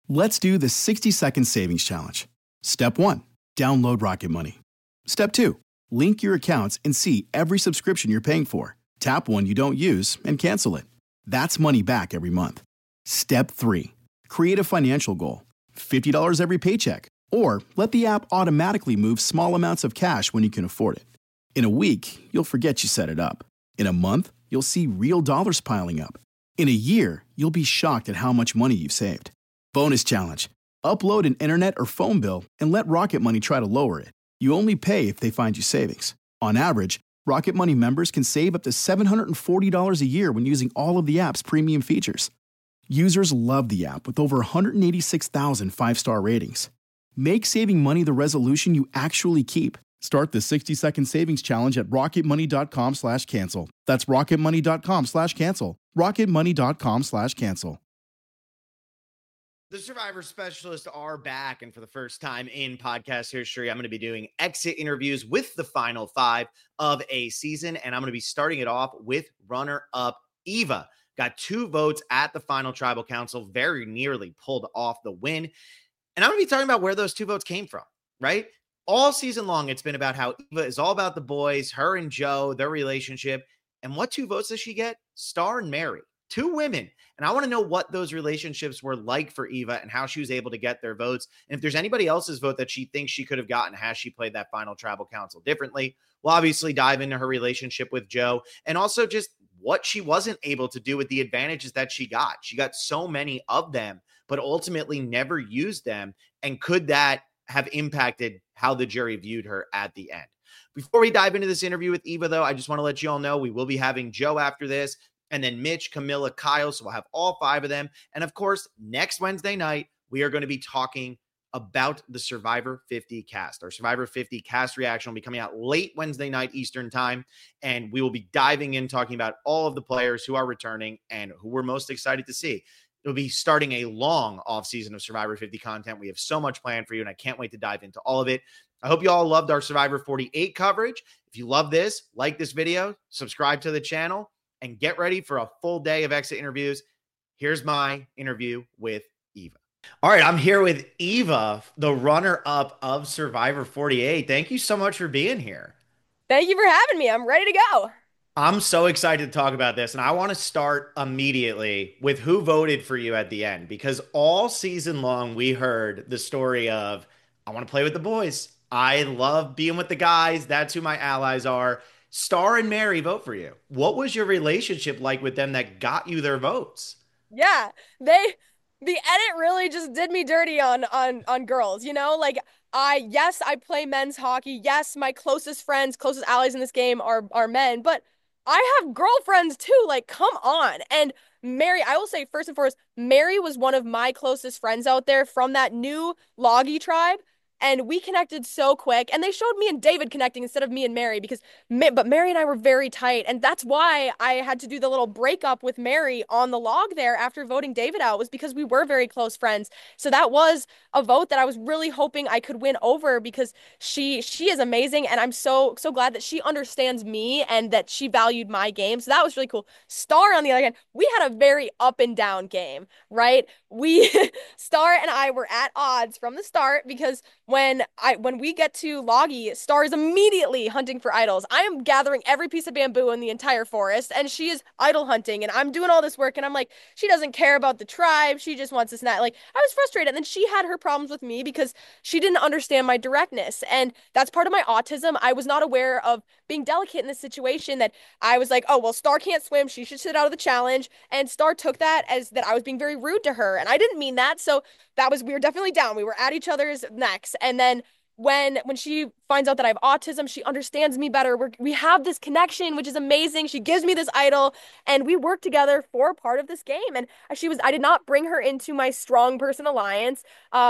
Let's do the 60-second savings challenge. Step 1, download Rocket Money. Step 2, link your accounts and see every subscription you're paying for. Tap one you don't use and cancel it. That's money back every month. Step 3, create a financial goal. $50 every paycheck. Or let the app automatically move small amounts of cash when you can afford it. In a week, you'll forget you set it up. In a month, you'll see real dollars piling up. In a year, you'll be shocked at how much money you've saved. Bonus challenge. Upload an internet or phone bill and let Rocket Money try to lower it. You only pay if they find you savings. On average, Rocket Money members can save up to $740 a year when using all of the app's premium features. Users love the app with over 186,000 five-star ratings. Make saving money the resolution you actually keep. Start the 60-second savings challenge at rocketmoney.com/cancel. That's rocketmoney.com/cancel. rocketmoney.com/cancel. The Survivor specialists are back, and for the first time in podcast history, I'm going to be doing exit interviews with the final 5 of a season, and I'm going to be starting it off with runner-up Eva. Got 2 votes at the final tribal council, very nearly pulled off the win. And I'm going to be talking about where those 2 votes came from, right? All season long, it's been about how Eva is all about the boys, her and Joe, their relationship. And what 2 votes does she get? Star and Mary, 2 women. And I want to know what those relationships were like for Eva and how she was able to get their votes. And if there's anybody else's vote that she thinks she could have gotten, has she played that final tribal council differently? We'll obviously dive into her relationship with Joe and also just what she wasn't able to do with the advantages that she got. She got so many of them, but ultimately never used them. And could that have impacted how the jury viewed her at the end? Before we dive into this interview with Eva, though, I just want to let you all know we will be having Joe after this, and then Mitch, Camilla, Kyle. So we'll have all 5 of them. And of course, next Wednesday night, we are going to be talking about the Survivor 50 cast. Our Survivor 50 cast reaction will be coming out late Wednesday night Eastern time, and we will be diving in, talking about all of the players who are returning and who we're most excited to see. It'll be starting a long offseason of Survivor 50 content. We have so much planned for you, and I can't wait to dive into all of it. I hope you all loved our Survivor 48 coverage. If you love this, like this video, subscribe to the channel, and get ready for a full day of exit interviews. Here's my interview with Eva. All right, I'm here with Eva, the runner-up of Survivor 48. Thank you so much for being here. Thank you for having me. I'm ready to go. I'm so excited to talk about this, and I want to start immediately with who voted for you at the end, because all season long we heard the story of, I want to play with the boys. I love being with the guys. That's who my allies are. Star and Mary vote for you. What was your relationship like with them that got you their votes? Yeah, the edit really just did me dirty on girls, you know? Like yes, I play men's hockey. Yes, my closest friends, closest allies in this game are men, but I have girlfriends too. Like, come on. And Mary, I will say first and foremost, Mary was one of my closest friends out there from that new Loggy tribe. And we connected so quick, and they showed me and David connecting instead of me and Mary but Mary and I were very tight, and that's why I had to do the little breakup with Mary on the log there after voting David out, was because we were very close friends. So that was a vote that I was really hoping I could win over, because she is amazing, and I'm so glad that she understands me and that she valued my game. So that was really cool. Star, on the other hand, we had a very up and down game, right? We Star and I were at odds from the start, because when we get to Loggy, Star is immediately hunting for idols. I am gathering every piece of bamboo in the entire forest, and she is idol hunting, and I'm doing all this work, and I'm like, she doesn't care about the tribe. She just wants this and that. Like, I was frustrated. And then she had her problems with me because she didn't understand my directness. And that's part of my autism. I was not aware of being delicate in this situation, that I was like, oh, well, Star can't swim. She should sit out of the challenge. And Star took that as that I was being very rude to her. And I didn't mean that. So we were definitely down. We were at each other's necks. And then when she finds out that I have autism, she understands me better. We have this connection, which is amazing. She gives me this idol, and we work together for part of this game. And I did not bring her into my strong person alliance.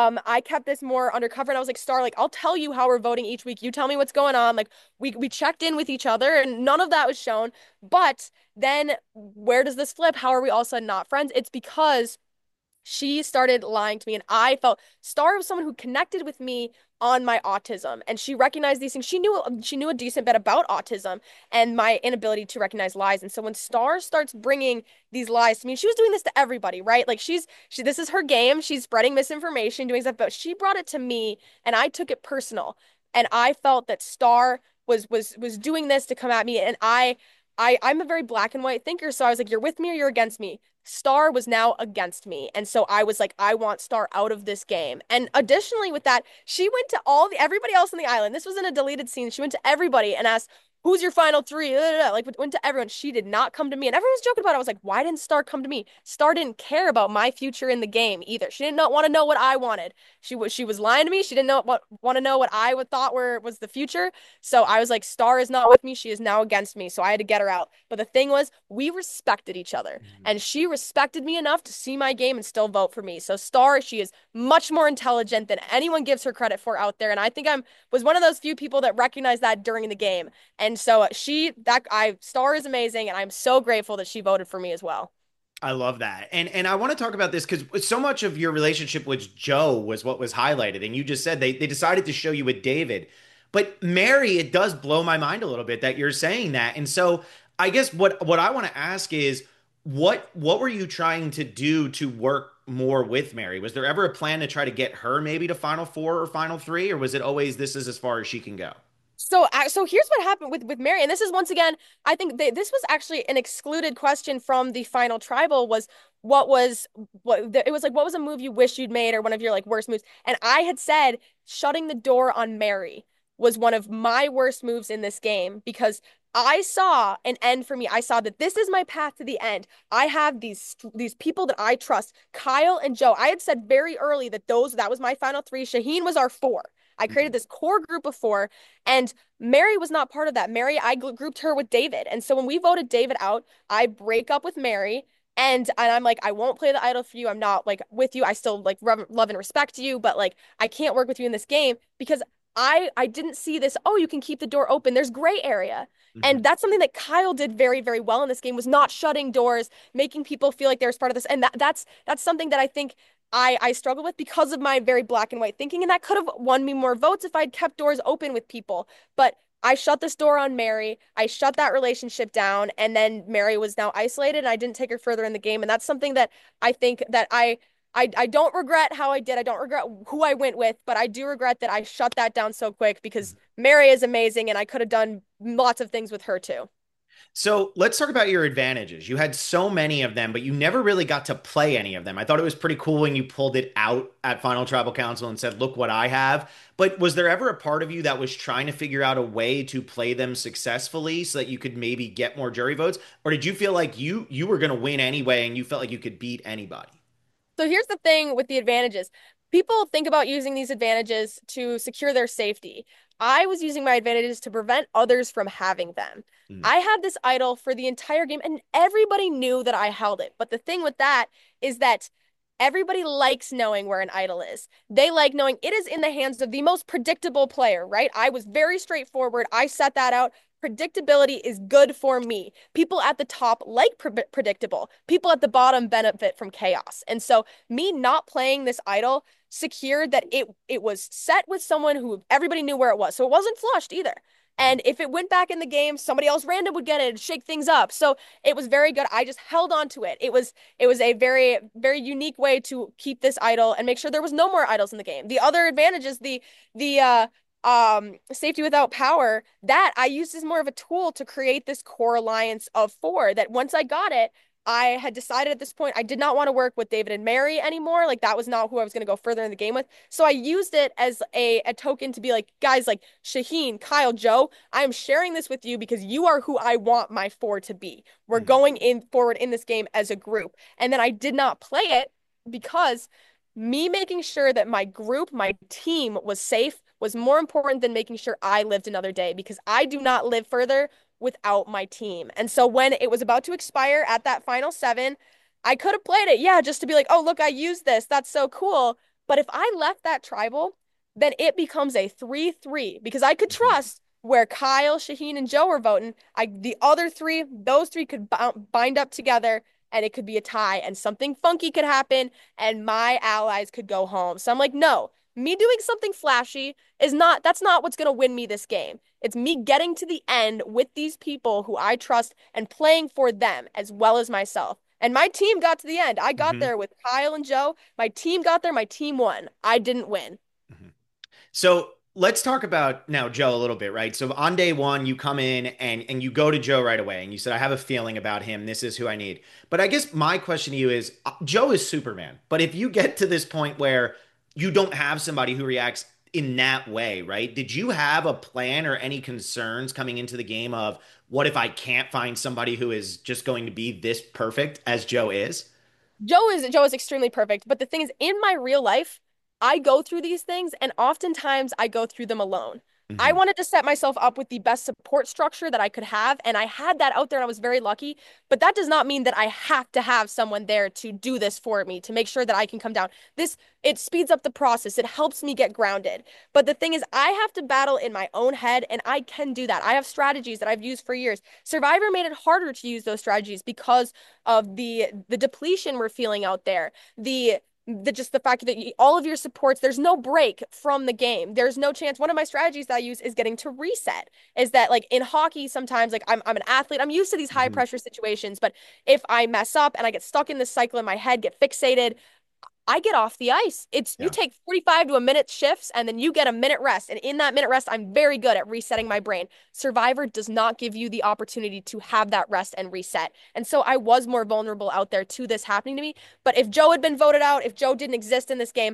I kept this more undercover, and I was like, Star, like, I'll tell you how we're voting each week. You tell me what's going on. Like, we checked in with each other, and none of that was shown. But then where does this flip? How are we all of a sudden not friends? It's because she started lying to me, and I felt Star was someone who connected with me on my autism, and she recognized these things. She knew a decent bit about autism and my inability to recognize lies. And so when Star starts bringing these lies to me, she was doing this to everybody, right? Like she this is her game. She's spreading misinformation, doing stuff, but she brought it to me, and I took it personal. And I felt that Star was doing this to come at me, and I'm a very black and white thinker, so I was like, you're with me or you're against me. Star was now against me. And so I was like, I want Star out of this game. And additionally with that, she went to everybody else on the island. This was in a deleted scene. She went to everybody and asked, who's your final three? Like went to everyone. She did not come to me. And everyone was joking about it. I was like, why didn't Star come to me? Star didn't care about my future in the game either. She did not want to know what I wanted. She was lying to me. She didn't want to know what I would thought was the future. So I was like, Star is not with me. She is now against me. So I had to get her out. But the thing was, we respected each other. And she respected me enough to see my game and still vote for me. So Star, she is much more intelligent than anyone gives her credit for out there. And I think was one of those few people that recognized that during the game. And so Star is amazing, and I'm so grateful that she voted for me as well. I love that. And I want to talk about this because so much of your relationship with Joe was what was highlighted. And you just said they decided to show you with David. But Mary, it does blow my mind a little bit that you're saying that. And so I guess what I want to ask is what were you trying to do to work more with Mary? Was there ever a plan to try to get her maybe to Final Four or Final Three, or was it always this is as far as she can go? So here's what happened with Mary, and this is once again, I think this was actually an excluded question from the final tribal. Was it was like, what was a move you wish you'd made, or one of your like worst moves? And I had said shutting the door on Mary was one of my worst moves in this game, because I saw an end for me. I saw that this is my path to the end. I have these people that I trust, Kyle and Joe. I had said very early that that was my final three. Shaheen was our four. I created this core group of four, and Mary was not part of that. Mary, I grouped her with David. And so when we voted David out, I break up with Mary, and I'm like, I won't play the idol for you. I'm not like with you. I still like love and respect you, but like I can't work with you in this game, because I didn't see this, oh, you can keep the door open. There's gray area. And that's something that Kyle did very, very well in this game, was not shutting doors, making people feel like they were part of this. And that's something that I think I struggle with because of my very black and white thinking. And that could have won me more votes if I'd kept doors open with people. But I shut this door on Mary. I shut that relationship down. And then Mary was now isolated, and I didn't take her further in the game. And that's something that I think that I don't regret how I did. I don't regret who I went with, but I do regret that I shut that down so quick, because Mary is amazing, and I could have done lots of things with her too. So let's talk about your advantages. You had so many of them, but you never really got to play any of them. I thought it was pretty cool when you pulled it out at Final Tribal Council and said, look what I have. But was there ever a part of you that was trying to figure out a way to play them successfully so that you could maybe get more jury votes? Or did you feel like you were going to win anyway and you felt like you could beat anybody? So here's the thing with the advantages. People think about using these advantages to secure their safety. I was using my advantages to prevent others from having them. Mm. I had this idol for the entire game, and everybody knew that I held it. But the thing with that is that everybody likes knowing where an idol is. They like knowing it is in the hands of the most predictable player, right? I was very straightforward. I set that out. Predictability is good for me. People at the top like predictable. People at the bottom benefit from chaos. And so me not playing this idol secured that it was set with someone who everybody knew where it was. So it wasn't flushed either. And if it went back in the game, somebody else random would get it and shake things up. So it was very good. I just held on to it. It was a very, very unique way to keep this idol and make sure there was no more idols in the game. The other advantage is the safety without power, that I used as more of a tool to create this core alliance of four, that once I got it, I had decided at this point I did not want to work with David and Mary anymore. Like that was not who I was going to go further in the game with. So I used it as a token to be like, guys, like Shaheen, Kyle, Joe, I am sharing this with you because you are who I want my four to be. We're going in forward in this game as a group. And then I did not play it because me making sure that my group, my team was safe was more important than making sure I lived another day, because I do not live further without my team. And so when it was about to expire at that final seven, I could have played it, yeah, just to be like, oh, look, I used this. That's so cool. But if I left that tribal, then it becomes a 3-3, because I could trust where Kyle, Shaheen, and Joe were voting. The other three, those three could bind up together and it could be a tie and something funky could happen and my allies could go home. So I'm like, no, me doing something flashy that's not what's going to win me this game. It's me getting to the end with these people who I trust and playing for them as well as myself. And my team got to the end. I got there with Kyle and Joe. My team got there. My team won. I didn't win. So let's talk about now Joe a little bit, right? So on day one, you come in and you go to Joe right away, and you said, "I have a feeling about him. This is who I need." But I guess my question to you is, Joe is Superman. But if you get to this point where you don't have somebody who reacts in that way, right? Did you have a plan or any concerns coming into the game of what if I can't find somebody who is just going to be this perfect as Joe is? Joe is extremely perfect, but the thing is, in my real life, I go through these things, and oftentimes I go through them alone. I Hmm. wanted to set myself up with the best support structure that I could have, and I had that out there, and I was very lucky. But that does not mean that I have to have someone there to do this for me, to make sure that I can come down. It speeds up the process. It helps me get grounded. But the thing is, I have to battle in my own head, and I can do that. I have strategies that I've used for years. Survivor made it harder to use those strategies because of the depletion we're feeling out there, just the fact that all of your supports, there's no break from the game. There's no chance. One of my strategies that I use is getting to reset. Is that like in hockey, sometimes like I'm an athlete, I'm used to these high Hmm. pressure situations, but if I mess up and I get stuck in this cycle in my head, get fixated, I get off the ice. It's you Yeah. take 45 to a minute shifts and then you get a minute rest. And in that minute rest, I'm very good at resetting my brain. Survivor does not give you the opportunity to have that rest and reset. And so I was more vulnerable out there to this happening to me. But if Joe had been voted out, if Joe didn't exist in this game,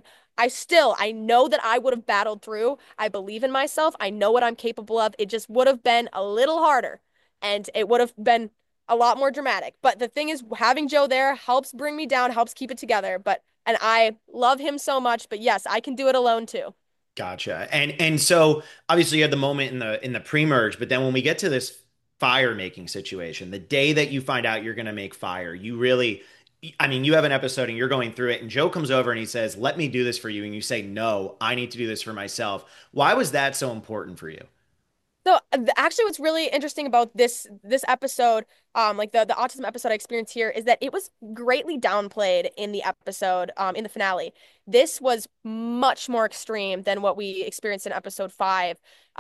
I know that I would have battled through. I believe in myself. I know what I'm capable of. It just would have been a little harder and it would have been a lot more dramatic. But the thing is, having Joe there helps bring me down, helps keep it together. And I love him so much, but yes, I can do it alone too. Gotcha. And so obviously you had the moment in the pre-merge, but then when we get to this fire making situation, the day that you find out you're going to make fire, you really, I mean, you have an episode and you're going through it, and Joe comes over and he says, "Let me do this for you," and you say, "No, I need to do this for myself." Why was that so important for you? So actually, what's really interesting about this episode, like the autism episode I experienced here, is that it was greatly downplayed in the episode, in the finale. This was much more extreme than what we experienced in episode 5.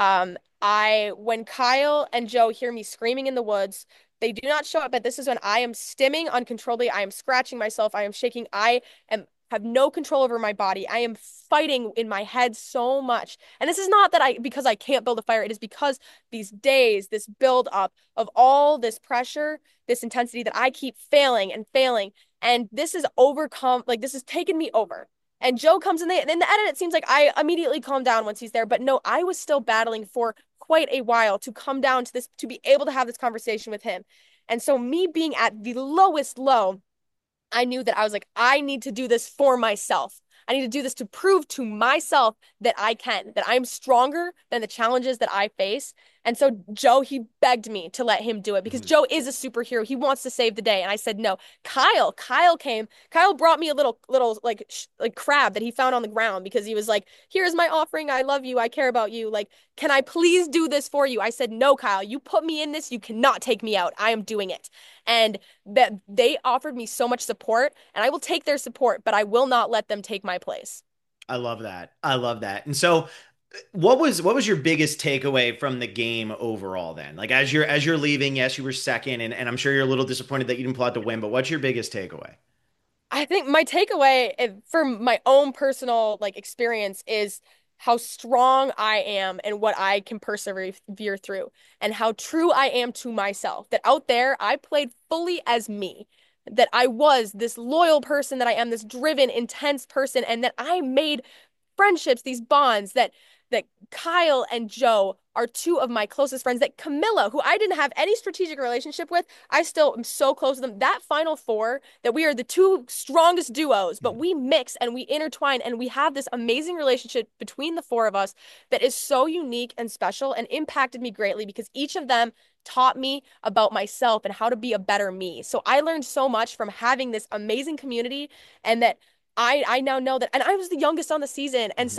I when Kyle and Joe hear me screaming in the woods, they do not show up, but this is when I am stimming uncontrollably. I am scratching myself. I am shaking. I am have no control over my body. I am fighting in my head so much. And this is not that because I can't build a fire. It is because these days, this build up of all this pressure, this intensity that I keep failing and failing. And this is overcome, like this has taken me over. And Joe comes in in the edit, it seems like I immediately calm down once he's there. But no, I was still battling for quite a while to come down to this, to be able to have this conversation with him. And so me being at the lowest low, I knew that I was like, I need to do this for myself. I need to do this to prove to myself that I can, that I'm stronger than the challenges that I face. And so Joe, he begged me to let him do it because Mhm. Joe is a superhero. He wants to save the day. And I said, no. Kyle came. Kyle brought me a little like crab that he found on the ground because he was like, here's my offering. I love you. I care about you. Like, can I please do this for you? I said, no, Kyle, you put me in this. You cannot take me out. I am doing it. And that they offered me so much support, and I will take their support, but I will not let them take my place. I love that. I love that. And so what was your biggest takeaway from the game overall then? Like as you're leaving, yes, you were second, and I'm sure you're a little disappointed that you didn't pull out the win, but what's your biggest takeaway? I think my takeaway for my own personal like experience is how strong I am and what I can persevere through and how true I am to myself. That out there I played fully as me. That I was this loyal person, that I am this driven, intense person, and that I made friendships, these bonds that Kyle and Joe are two of my closest friends. That Camilla, who I didn't have any strategic relationship with, I still am so close to them. That final four, that we are the two strongest duos, but we mix and we intertwine and we have this amazing relationship between the four of us that is so unique and special and impacted me greatly because each of them taught me about myself and how to be a better me. So I learned so much from having this amazing community and that I now know that, and I was the youngest on the season. And Mhm. so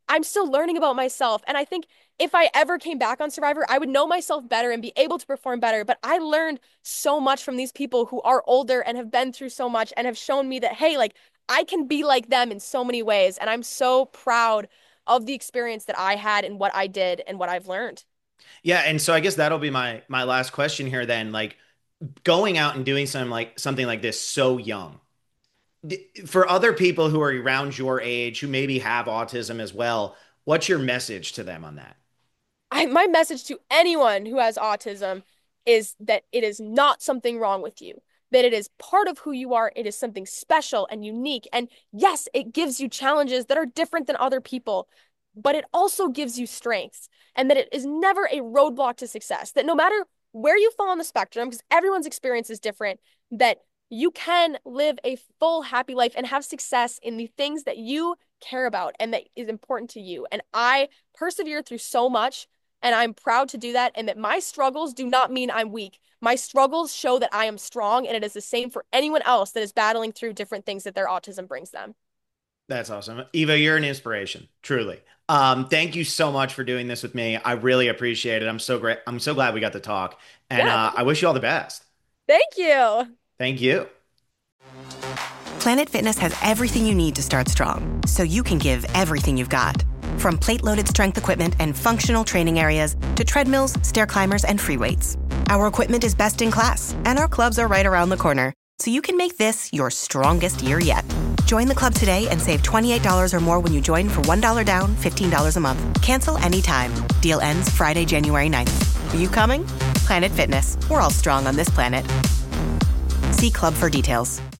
I'm still learning about myself. And I think if I ever came back on Survivor, I would know myself better and be able to perform better. But I learned so much from these people who are older and have been through so much and have shown me that, hey, like I can be like them in so many ways. And I'm so proud of the experience that I had and what I did and what I've learned. Yeah, and so I guess that'll be my last question here then. Like going out and doing something like this so young. For other people who are around your age who maybe have autism as well, what's your message to them on that? My message to anyone who has autism is that it is not something wrong with you, that it is part of who you are. It is something special and unique. And yes, it gives you challenges that are different than other people, but it also gives you strengths, and that it is never a roadblock to success, that no matter where you fall on the spectrum, because everyone's experience is different, that you can live a full, happy life and have success in the things that you care about and that is important to you. And I persevered through so much, and I'm proud to do that. And that my struggles do not mean I'm weak. My struggles show that I am strong, and it is the same for anyone else that is battling through different things that their autism brings them. That's awesome. Eva, you're an inspiration, truly. Thank you so much for doing this with me. I really appreciate it. I'm so great. I'm so glad we got to talk. And Yeah, I wish you all the best. thank you. Thank you. Planet Fitness has everything you need to start strong, so you can give everything you've got. From plate-loaded strength equipment and functional training areas to treadmills, stair climbers, and free weights. Our equipment is best in class, and our clubs are right around the corner, so you can make this your strongest year yet. Join the club today and save $28 or more when you join for $1 down, $15 a month. Cancel anytime. Deal ends Friday, January 9th. Are you coming? Planet Fitness. We're all strong on this planet. See club for details.